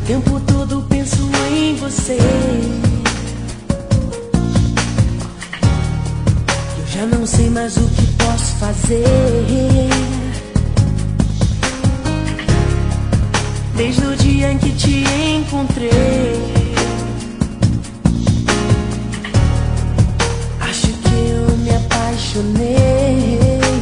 tempo todo penso em você. Eu já não sei mais o que posso fazer. Desde o dia em que te encontrei, acho que eu me apaixonei.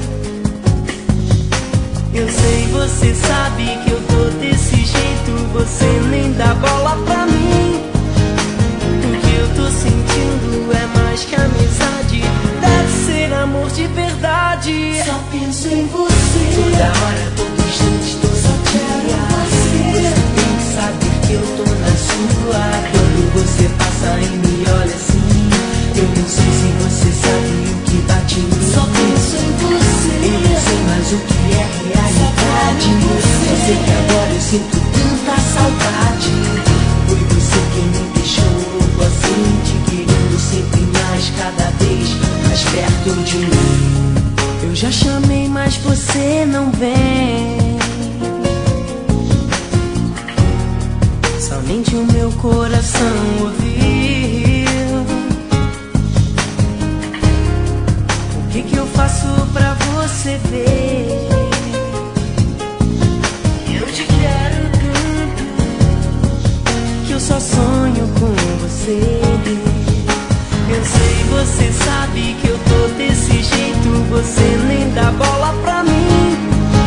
Eu sei, você sabe que eu tô desse jeito, você nem dá bola pra mim. O que eu tô sentindo é mais que amizade, deve ser amor de verdade. Só penso em você, toda hora, todo instante, todo dia. Você tem que saber que eu tô na sua. Quando você passa e me olha assim, eu não sei se você sabe o que bate em mim. só penso em você, Eu não sei mais o que é realidade. Só sei que agora eu sinto tanta saudade. Foi você quem me deixou louco assim, te querendo sempre mais, cada vez mais perto de mim. Eu já chamei, mas você não vem. Somente o meu coração ouviu. O que eu faço pra você ver? Eu te quero tanto que eu só sonho com você. Eu sei, você sabe que eu tô desse jeito, você nem dá bola pra mim.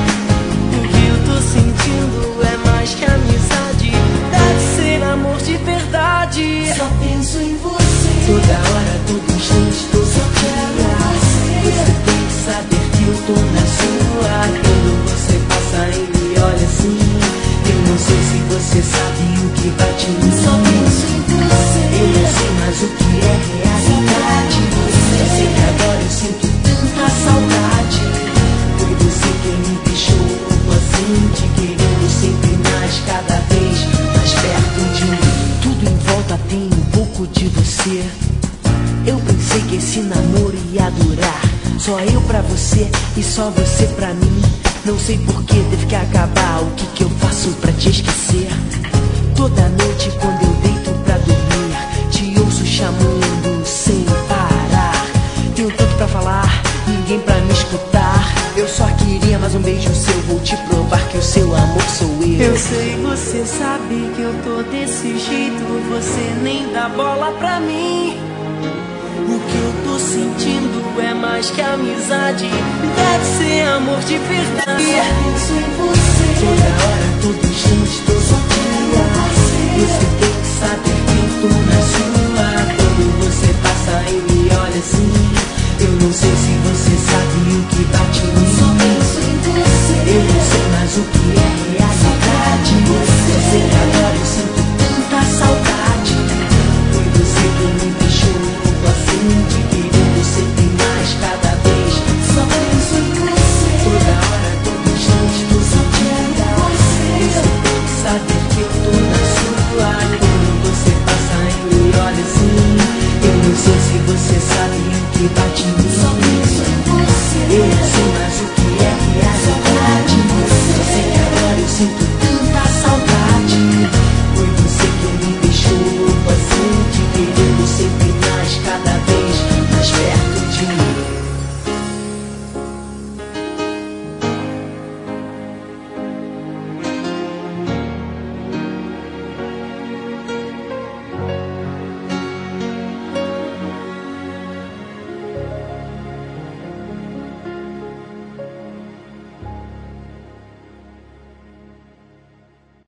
O que eu tô sentindo é mais que amizade, deve ser amor de verdade. só penso em você, Toda hora, todo instante, todo dia. Você tem que saber que eu tô na sua. Quando você passa e me olha assim, eu não sei se você sabe o que bate em mim. só penso em você, Eu não sei mais o que é realidade. Eu sei que agora eu sinto tanta saudade. Foi você quem me deixou louco assim, te querendo sempre mais, cada vez mais perto de mim. Tudo em volta tem um pouco de você. Eu pensei que esse namoro ia durar, só eu pra você e só você pra mim. Não sei por que teve que acabar, o que eu faço pra te esquecer? Toda noite quando eu deito pra dormir, te ouço chamando sem parar. Tenho tanto pra falar, ninguém pra me escutar. Eu só queria mais um beijo seu, vou te provar que o seu amor sou eu. Eu sei, você sabe que eu tô desse jeito, você nem dá bola pra mim. O que eu tô sentindo é mais que amizade, deve ser amor de verdade. penso em você, Toda hora, todo instante, todo dia. Você tem que saber que eu tô na sua. Quando você passa e me olha assim, eu não sei se você sabe o que bate em mim. só penso em você, Eu não sei mais o que é realidade. Eu sei que agora eu sinto tanta saudade. Foi você quem me deixou louco assim, te querendo sempre mais, cada vez. só penso em você, Toda hora, todo instante, todo dia. Você tem que saber que eu tô na sua. Quando você passa e me olha assim, eu não sei se você sabe o que bate em mim. só penso em você, Eu não sei mais